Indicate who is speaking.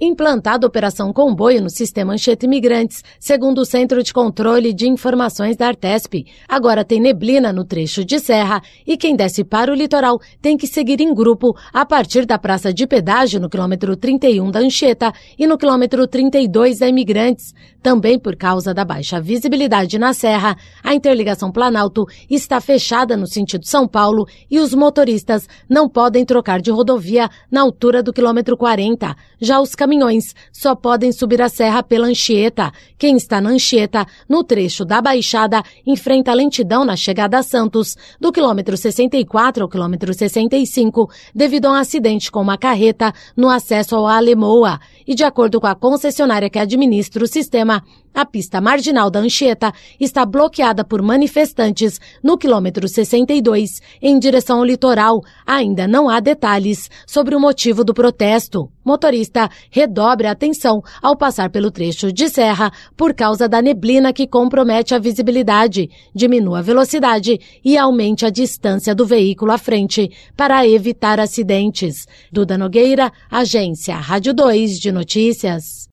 Speaker 1: Implantada a Operação Comboio no sistema Anchieta Imigrantes, segundo o Centro de Controle de Informações da Artesp. Agora tem neblina no trecho de serra e quem desce para o litoral tem que seguir em grupo a partir da praça de pedágio no quilômetro 31 da Anchieta e no quilômetro 32 da Imigrantes. Também por causa da baixa visibilidade na serra, a interligação Planalto está fechada no sentido São Paulo e os motoristas não podem trocar de rodovia na altura do quilômetro 40. Já os caminhões só podem subir a serra pela Anchieta. Quem está na Anchieta, no trecho da Baixada, enfrenta a lentidão na chegada a Santos, do quilômetro 64 ao quilômetro 65, devido a um acidente com uma carreta no acesso ao Alemoa. E de acordo com a concessionária que administra o sistema, a pista marginal da Anchieta está bloqueada por manifestantes no quilômetro 62, em direção ao litoral. Ainda não há detalhes sobre o motivo do protesto. Motorista redobre a atenção ao passar pelo trecho de serra por causa da neblina que compromete a visibilidade. Diminua a velocidade e aumente a distância do veículo à frente para evitar acidentes. Duda Nogueira, Agência Rádio 2 de Notícias.